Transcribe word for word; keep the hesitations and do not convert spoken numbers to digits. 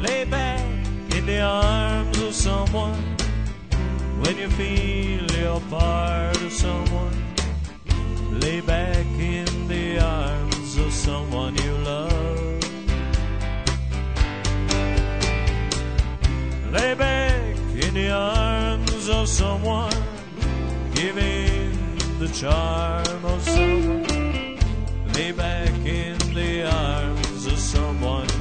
Lay back in the arms of someone when you feel you're part of someone. Lay back in the arms of someone you love. Lay back in the arms of someone, giving the charm of someone. Lay back in the arms of someone